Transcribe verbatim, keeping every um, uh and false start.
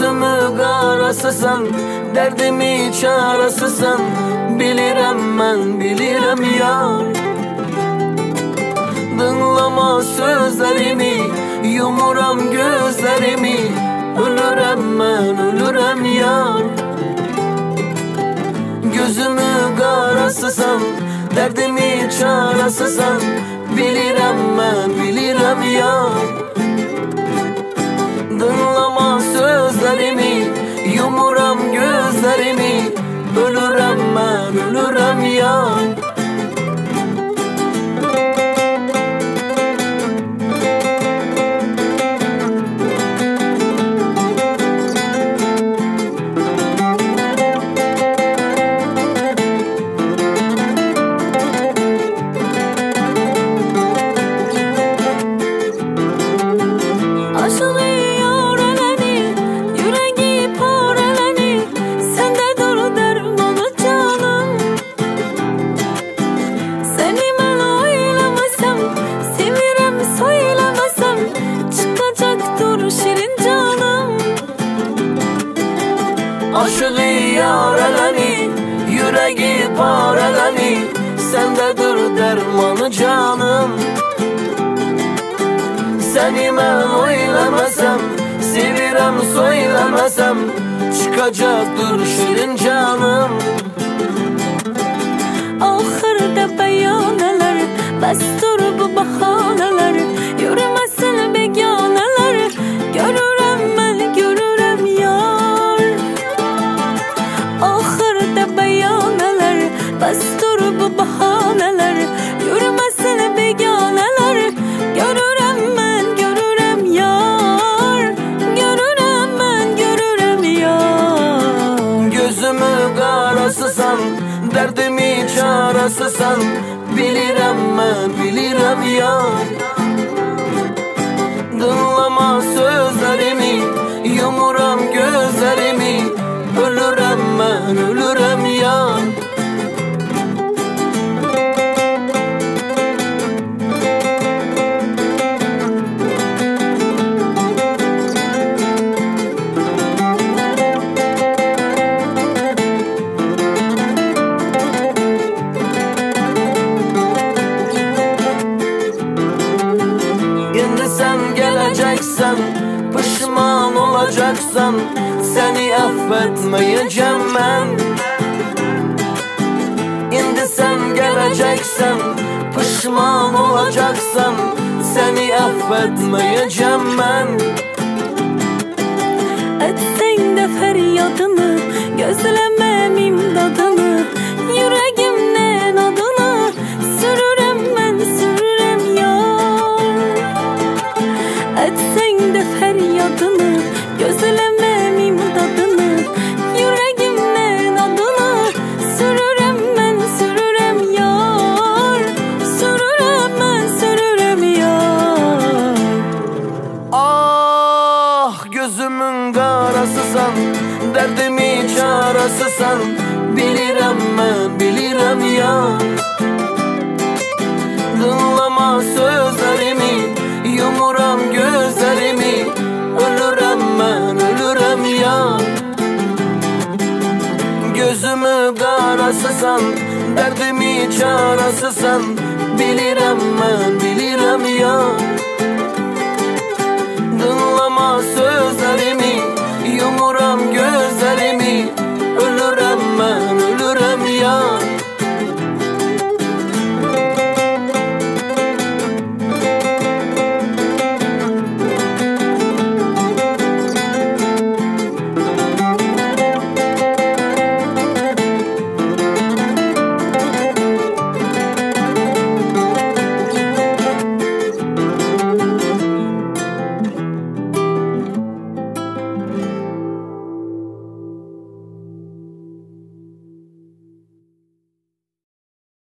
Gözümü qarasısan, dərdimi çarasısan. Bilirəm mən, bilirəm yar. Dinlama sözlərimi, yumuram gözlərimi. Ölürəm mən, ölürəm yar. Gözümü qarasısan, dərdimi çarasısan. Bilirəm mən, bilirəm yar. Dinlama sözlərimi, yumuram gözlərimi. Ölürəm mən, ölürəm yar. Aşığı yarələni, yüreği parələni. Səndədir dərmanı canım. Səni mən oyləməsəm, sevirəm söyləməsəm, çıxacaqdır şirin canım. Ahırda bəyanələr, bəstur bu bahanələr. Yürüməsin beganələr, görürəm mən, görürəm yar. Ahırda bəyanələr, bəstur bu bahanələr. Yürüməsin beganələr, görürəm mən, görürəm yar. Görürəm mən, görürəm yar. Gözümü qarasısan, dərdimi çarasısan. Bilirəm mən, bilirəm yar. Dinlama sözlərimi, yumuram gözlərimi. Ölürəm mən, ölürəm yar. Sen geleceksen, pişman olacaksan, seni affetmeyeceğim ben. İndi sen geleceksen, pişman olacaksan, seni affetmeyeceğim ben. Etsen de feryadını, gözlemem imdadını. Yüreğimden adını, sürürem ben, sürürem yar. Etsen de feryadını, gözlemem imdadını. Yüreğimden adını, sürürem ben, sürürem yar. Sürürem ben, sürürem yar. Ah, gözümün qarasısan, dərdimi çarasısan. Bilirəm mən, bilirəm yar. Dinlama sözlərimi, yumuram gözlərimi. Ölürəm mən, ölürəm yar. Gözümü qarasısan, dərdimi çarasısan. Bilirəm mən, bilirəm yar. Dinlama sözlərimi,